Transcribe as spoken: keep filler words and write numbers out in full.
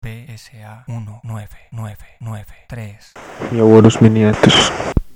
B S A uno nueve nueve nueve tres. Mi abuelos miniatos.